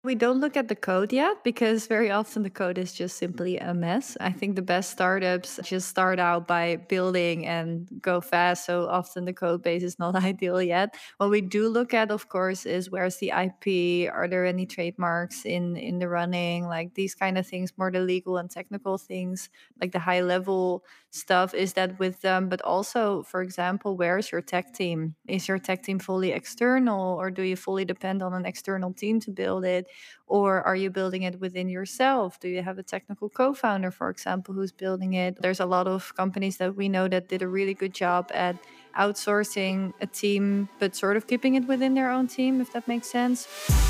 We don't look at the code yet because very often the code is just simply a mess. I think the best startups just start out by building and go fast. So often the code base is not ideal yet. What we do look at, of course, is where's the IP? Are there any trademarks in the running? Like these kind of things, more the legal and technical things, like the high level stuff. Is that with them? But also, for example, where's your tech team? Is your tech team fully external, or do you fully depend on an external team to build it? Or are you building it within yourself? Do you have a technical co founder, for example, who's building it? There's a lot of companies that we know that did a really good job at outsourcing a team, but sort of keeping it within their own team, if that makes sense.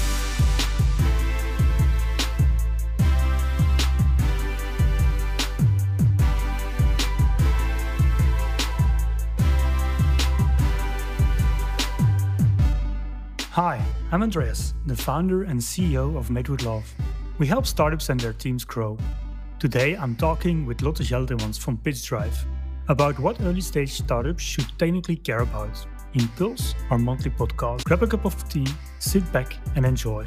Hi, I'm Andreas, the founder and CEO of Made with Love. We help startups and their teams grow. Today, I'm talking with Lotte Geldermans from PitchDrive about what early stage startups should technically care about in Pulse, our monthly podcast. Grab a cup of tea, sit back, and enjoy.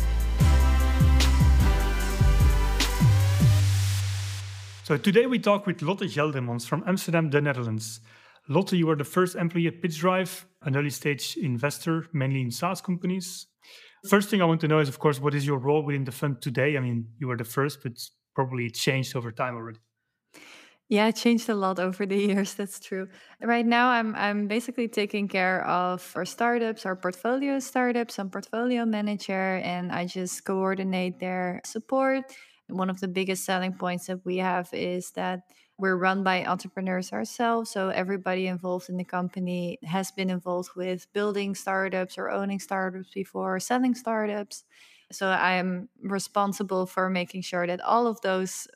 So today we talk with Lotte Geldermans from Amsterdam, the Netherlands. Lotte, you are the first employee at PitchDrive, an early stage investor, mainly in SaaS companies. First thing I want to know is, of course, what is your role within the fund today? I mean, you were the first, but probably it changed over time already. Yeah, it changed a lot over the years. That's true. Right now, I'm basically taking care of our startups, our portfolio startups. I'm portfolio manager, and I just coordinate their support. One of the biggest selling points that we have is that we're run by entrepreneurs ourselves. So everybody involved in the company has been involved with building startups or owning startups before, selling startups. So I'm responsible for making sure that all of those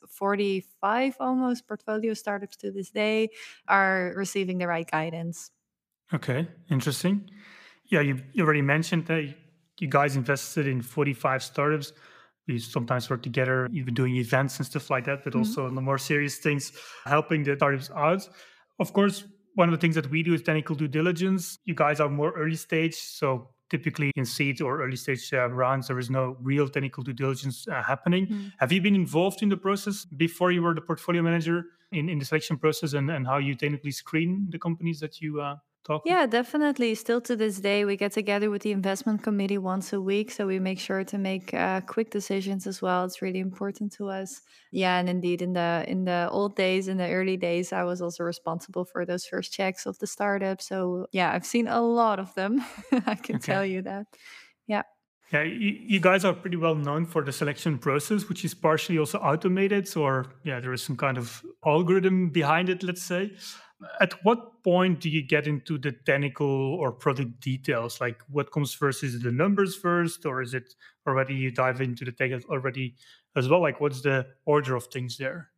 45 almost portfolio startups to this day are receiving the right guidance. Okay, interesting. Yeah, you already mentioned that you guys invested in 45 startups. We sometimes work together, even doing events and stuff like that, but Mhm. also on the more serious things, helping the startups out. Of course, one of the things that we do is technical due diligence. You guys are more early stage, so typically in seed or early stage rounds, there is no real technical due diligence happening. Mm. Have you been involved in the process before you were the portfolio manager in the selection process and how you technically screen the companies that you talk with? Yeah, definitely. Still to this day, we get together with the investment committee once a week. So we make sure to make quick decisions as well. It's really important to us. Yeah, and indeed, in the old days, in the early days, I was also responsible for those first checks of the startup. So yeah, I've seen a lot of them. I can Okay. tell you that. Yeah. Yeah, you guys are pretty well known for the selection process, which is partially also automated, or yeah, there is some kind of algorithm behind it, let's say. At what point do you get into the technical or product details? Like what comes first? Is it the numbers first, or is it already you dive into the tech already as well? Like what's the order of things there?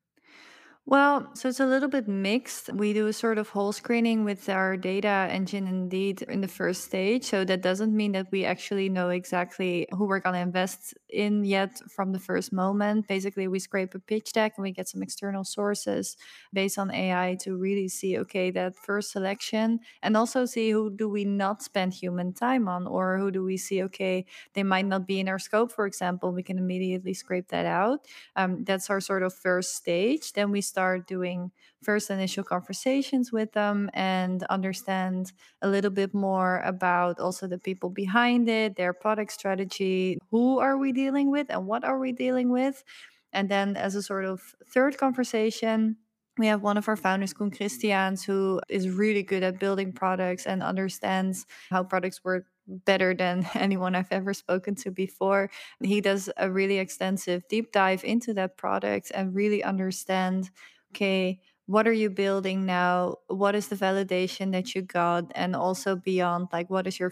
Well, so it's a little bit mixed. We do a sort of whole screening with our data engine indeed in the first stage. So that doesn't mean that we actually know exactly who we're going to invest in yet from the first moment. Basically, we scrape a pitch deck and we get some external sources based on AI to really see, okay, that first selection, and also see who do we not spend human time on, or who do we see, okay, they might not be in our scope, for example. We can immediately scrape that out. That's our sort of first stage. Then we start doing first initial conversations with them and understand a little bit more about also the people behind it, their product strategy, who are we dealing with and what are we dealing with. And then as a sort of third conversation, we have one of our founders, Koen Christiaans, who is really good at building products and understands how products work better than anyone I've ever spoken to before. He does a really extensive deep dive into that product and really understand, okay, what are you building now? What is the validation that you got? And also beyond, like, what is your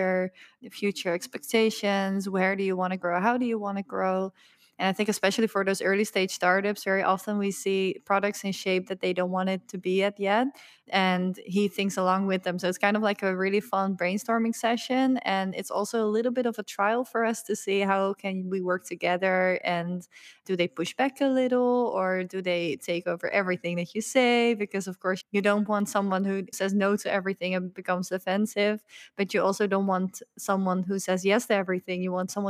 future expectations? Where do you want to grow? How do you want to grow? And I think especially for those early stage startups, very often we see products in shape that they don't want it to be at yet. And he thinks along with them. So it's kind of like a really fun brainstorming session. And it's also a little bit of a trial for us to see how can we work together, and do they push back a little, or do they take over everything that you say? Because of course you don't want someone who says no to everything and becomes defensive, but you also don't want someone who says yes to everything. You want someone to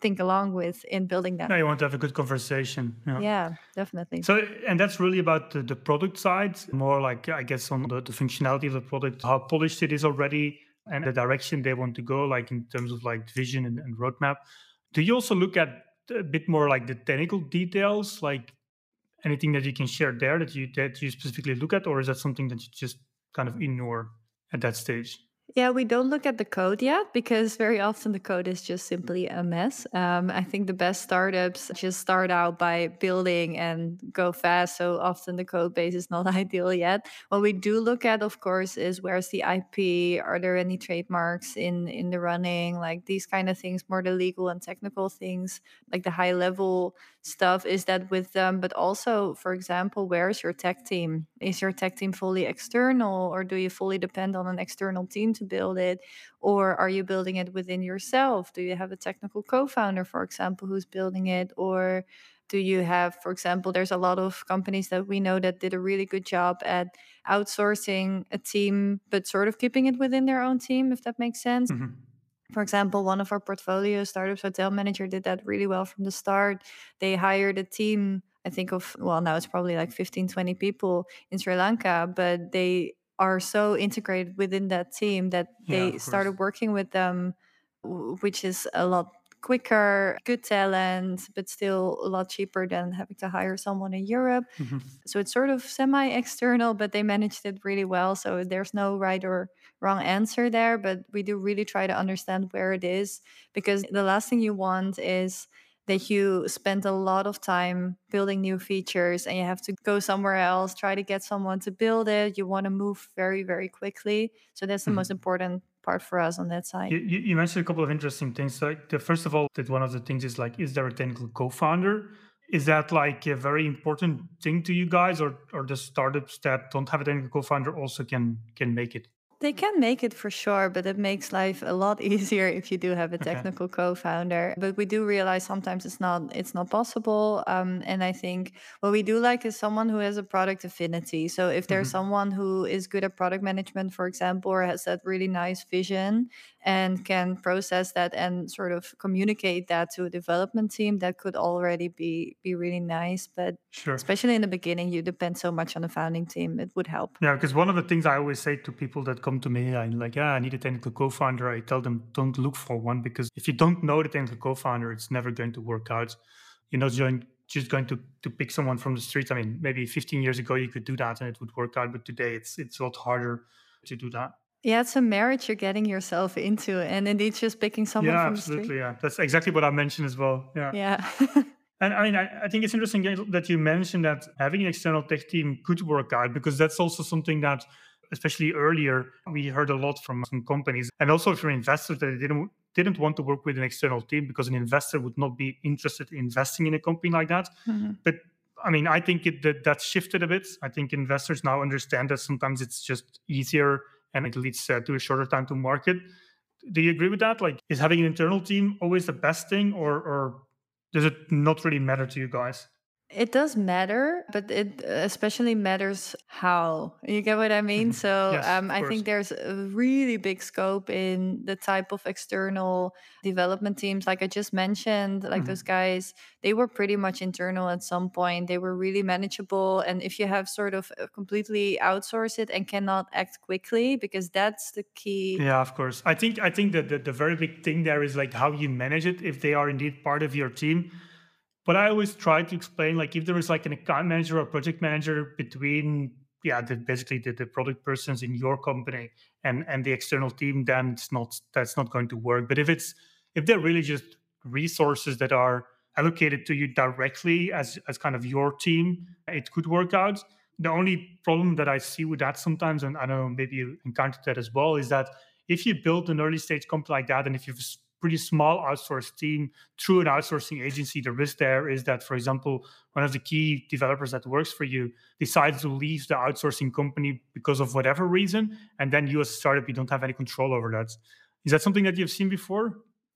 think along with in building that. Now you want to have a good conversation. Yeah. Yeah, definitely. So, and that's really about the product side, more like, I guess, on the functionality of the product, how polished it is already, and the direction they want to go, like in terms of like vision and roadmap. Do you also look at a bit more like the technical details, like anything that you can share there that you specifically look at, or is that something that you just kind of ignore at that stage? Yeah, we don't look at the code yet because very often the code is just simply a mess. I think the best startups just start out by building and go fast. So often the code base is not ideal yet. What we do look at, of course, is where's the IP? Are there any trademarks in the running? Like these kind of things, more the legal and technical things, like the high level stuff. Is that with them? But also, for example, where's your tech team? Is your tech team fully external, or do you fully depend on an external team to build it? Or are you building it within yourself? Do you have a technical co-founder, for example, who's building it? Or do you have, for example, there's a lot of companies that we know that did a really good job at outsourcing a team, but sort of keeping it within their own team, if that makes sense. Hmm. For example, one of our portfolio startups, Hotel Manager, did that really well from the start. They hired a team, I think of, well, now it's probably like 15, 20 people in Sri Lanka, but they are so integrated within that team that Yeah, they of course. started working with them, which is a lot quicker, good talent, but still a lot cheaper than having to hire someone in Europe. Hmm. So it's sort of semi external, but they managed it really well. So there's no right or wrong answer there, but we do really try to understand where it is, because the last thing you want is that you spend a lot of time building new features and you have to go somewhere else, try to get someone to build it. You want to move very, very quickly. So that's the most Hmm. important part for us on that side. You mentioned a couple of interesting things. Like the first of all, that one of the things is like, is there a technical co-founder? Is that like a very important thing to you guys, or the startups that don't have a technical co-founder also can make it? They can make it for sure, but it makes life a lot easier if you do have a Okay. technical co-founder. But we do realize sometimes it's not possible. And I think what we do like is someone who has a product affinity. So if there's Hmm. someone who is good at product management, for example, or has that really nice vision and can process that and sort of communicate that to a development team, that could already be really nice. But Sure. especially in the beginning, you depend so much on the founding team. It would help. Yeah, because one of the things I always say to people that come to me, I'm like, yeah, I need a technical co-founder. I tell them, don't look for one, because if you don't know the technical co-founder, it's never going to work out. You're not just going to pick someone from the street. I mean, maybe 15 years ago you could do that and it would work out, but today it's a lot harder to do that. Yeah, it's a marriage you're getting yourself into, and indeed just picking someone Yeah, from the street. absolutely. Yeah, that's exactly what I mentioned as well. Yeah. Yeah. And I mean, I think it's interesting that you mentioned that having an external tech team could work out, because that's also something that, especially earlier, we heard a lot from some companies and also from investors, that they didn't want to work with an external team because an investor would not be interested in investing in a company like that. Mhm. But I mean, I think that shifted a bit. I think investors now understand that sometimes it's just easier and it leads to a shorter time to market. Do you agree with that? Like, is having an internal team always the best thing, or does it not really matter to you guys? It does matter, but it especially matters how. You get what I mean? Mhm. So Yes, of I course. think there's a really big scope in the type of external development teams. Like I just mentioned, like those Mhm. guys, they were pretty much internal at some point. They were really manageable. And if you have sort of completely outsourced it and cannot act quickly, because that's the key. Yeah, of course. I think that the very big thing there is like how you manage it if they are indeed part of your team. But I always try to explain, like, if there is like an account manager or project manager between, yeah, basically the product persons in your company and the external team, then that's not going to work. But if they're really just resources that are allocated to you directly as kind of your team, it could work out. The only problem that I see with that sometimes, and I don't know, maybe you encountered that as well, is that if you build an early stage company like that, and if you have a pretty small outsourced team through an outsourcing agency, the risk there is that, for example, one of the key developers that works for you decides to leave the outsourcing company because of whatever reason, and then you as a startup, you don't have any control over that. Is that something that you've seen before?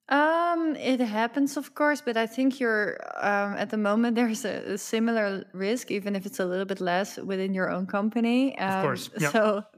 It happens, of course, but I think you're at the moment there's a similar risk, even if it's a little bit less within your own company. Of course. Yeah. So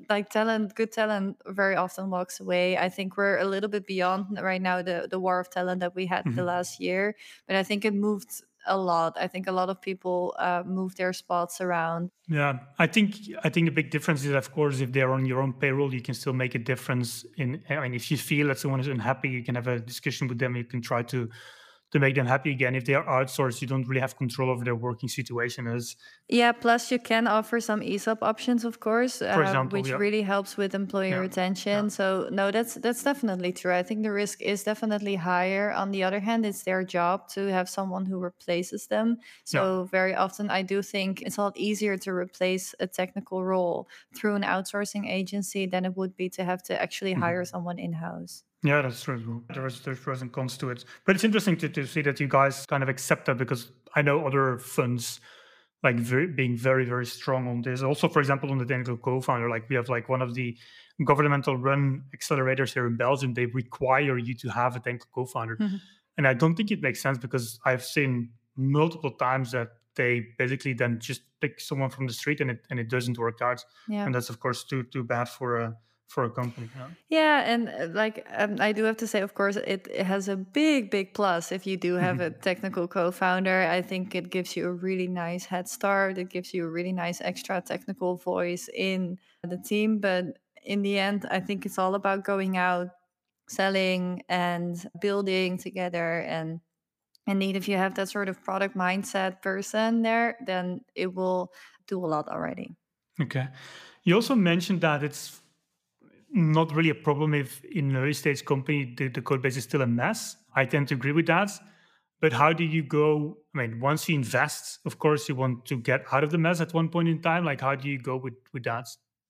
like talent, good talent very often walks away. I think we're a little bit beyond right now the war of talent that we had the Mhm. last year, but I think it moved a lot. I think a lot of people moved their spots around. Yeah, I think the big difference is, of course, if they're on your own payroll, you can still make a difference. I mean, if you feel that someone is unhappy, you can have a discussion with them. You can try to make them happy again. If they are outsourced, you don't really have control over their working situation. As Yeah, plus you can offer some ESOP options, of course, for example, which yeah, really helps with employer yeah, yeah, retention. So no, that's definitely true. I think the risk is definitely higher. On the other hand, it's their job to have someone who replaces them. yeah. So very often, I do think it's a lot easier to replace a technical role through an outsourcing agency than it would be to have to actually hire Mhm. someone in house. Yeah, that's true. There's pros and cons to it, but it's interesting to see that you guys kind of accept that, because I know other funds like being very very strong on this. Also, for example, on the technical co-founder, like we have like one of the governmental run accelerators here in Belgium. They require you to have a technical co-founder, and I don't think it makes sense, because I've seen multiple times that they basically then just pick someone from the street, and it doesn't work out, Yeah. and that's of course too bad for a company. Yeah. Yeah, and like I do have to say, of course, it has a big plus if you do have a Mhm. technical co-founder. I think it gives you a really nice head start. It gives you a really nice extra technical voice in the team. But in the end, I think it's all about going out, selling, and building together. And indeed, if you have that sort of product mindset person there, then it will do a lot already. Okay. You also mentioned that it's not really a problem if in an early stage company the code base is still a mess. I tend to agree with that. But how do you go? I mean, once you invest, of course, you want to get out of the mess at one point in time. Like, how do you go with that?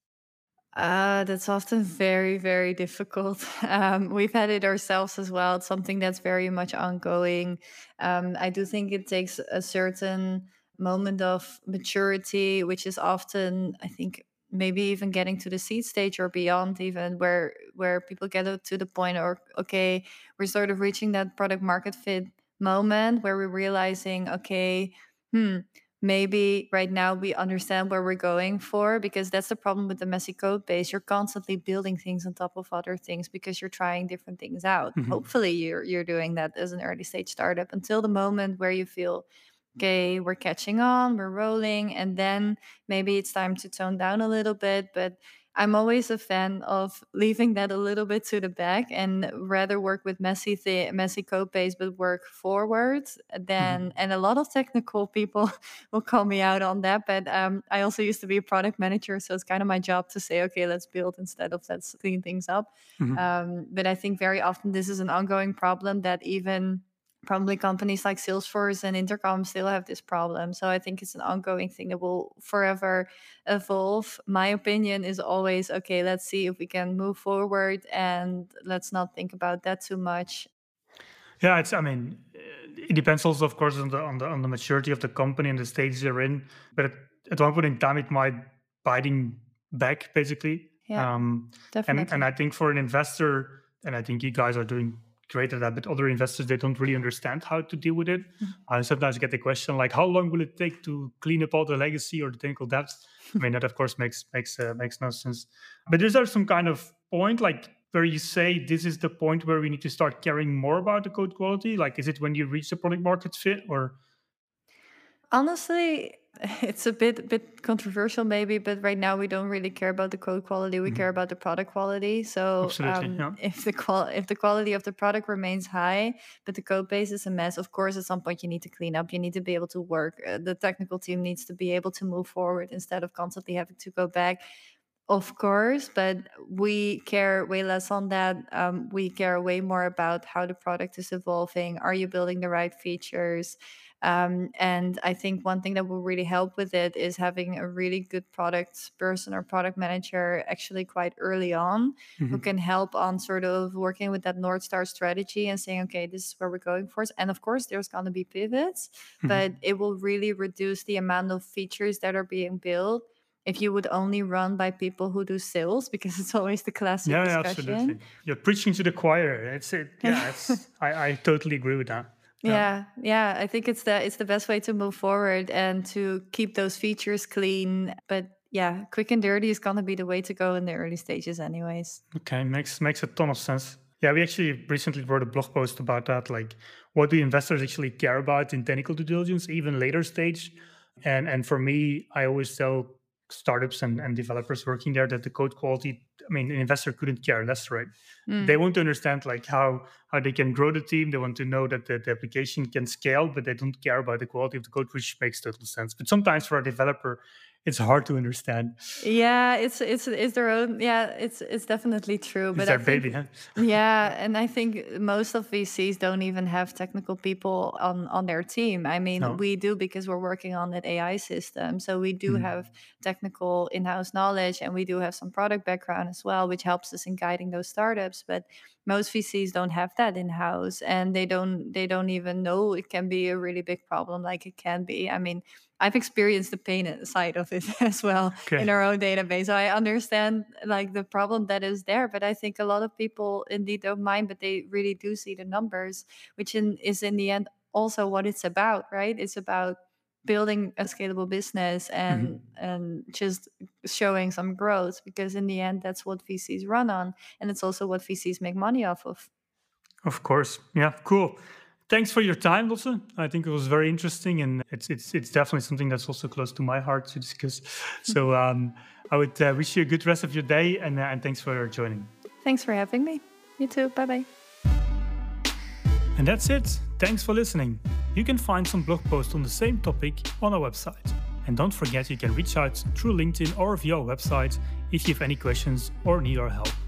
That's often very difficult. We've had it ourselves as well. It's something that's very much ongoing. I do think it takes a certain moment of maturity, which is often, I think, maybe even getting to the seed stage or beyond, even where people get to the point, or okay, we're sort of reaching that product market fit moment where we're realizing, okay, hmm, maybe right now we understand where we're going for, because that's the problem with the messy code base. You're constantly building things on top of other things because you're trying different things out. Mhm. Hopefully you're doing that as an early stage startup until the moment where you feel, okay, we're catching on, we're rolling, and then maybe it's time to tone down a little bit. But I'm always a fan of leaving that a little bit to the back and rather work with messy code base, but work forward than. Mhm. And a lot of technical people will call me out on that. But I also used to be a product manager, so it's kind of my job to say, okay, let's build instead of let's clean things up. Mhm. But I think very often this is an ongoing problem that even probably companies like Salesforce and Intercom still have this problem. So I think it's an ongoing thing that will forever evolve. My opinion is always, okay, let's see if we can move forward and let's not think about that too much. Yeah, it's. I mean, it depends also, of course, on the maturity of the company and the stage they're in. But at one point in time, it might biting back basically. Yeah, Um, and definitely. I think for an investor, and I think you guys are doing great at that. But other investors, they don't really understand how to deal with it. I sometimes get the question like, how long will it take to clean up all the legacy or the technical debt? I mean, that of course makes no sense. But is there some kind of point like where you say this is the point where we need to start caring more about the code quality? Like, is it when you reach the product market fit, or? Honestly, it's a bit controversial maybe, but right now we don't really care about the code quality. We care Mhm. about the product quality. So Absolutely, yeah. if the quality of the product remains high, but the code base is a mess, of course, at some point you need to clean up. You need to be able to work. The technical team needs to be able to move forward instead of constantly having to go back. Of course, but we care way less on that. We care way more about how the product is evolving. Are you building the right features? And I think one thing that will really help with it is having a really good product person or product manager actually quite early on, who Mhm. can help on sort of working with that North Star strategy and saying, okay, this is where we're going for. And of course, there's going to be pivots, but Mhm. it will really reduce the amount of features that are being built if you would only run by people who do sales, because it's always the classic Yeah, yeah, discussion. absolutely. You're preaching to the choir. It's it. Yeah, it's. I totally agree with that. Yeah. Yeah, I think it's the best way to move forward and to keep those features clean. But yeah, quick and dirty is gonna be the way to go in the early stages anyways. Okay, makes a ton of sense. Yeah, we actually recently wrote a blog post about that. Like, what do investors actually care about in technical due diligence, even later stage? And for me, I always tell startups and developers working there that the code quality. I mean, an investor couldn't care less, right? They want to understand like how they can grow the team. They want to know that the application can scale, but they don't care about the quality of the code, which makes total sense. But sometimes for a developer, it's hard to understand. Yeah, it's their own. Yeah, it's definitely true. It's But I their think baby, huh? yeah, and I think most of VCs don't even have technical people on their team. I mean, No. we do because we're working on that AI system, so we do Mhm. have technical in-house knowledge, and we do have some product background as well, which helps us in guiding those startups. But most VCs don't have that in-house, and they don't even know it can be a really big problem like it can be. I mean, I've experienced the pain side of it as well in Okay. our own database. So I understand like the problem that is there, but I think a lot of people indeed don't mind, but they really do see the numbers, which is in the end also what it's about, right? It's about building a scalable business and Mhm. just showing some growth, because in the end that's what VCs run on, and it's also what VCs make money off of. Of course. Yeah, cool. Thanks for your time, Lotte. I think it was very interesting, and it's definitely something that's also close to my heart to discuss. So I would wish you a good rest of your day, and thanks for joining. Thanks for having me. You too. Bye bye. And that's it. Thanks for listening. You can find some blog posts on the same topic on our website. And don't forget you can reach out through LinkedIn or via our website if you have any questions or need our help.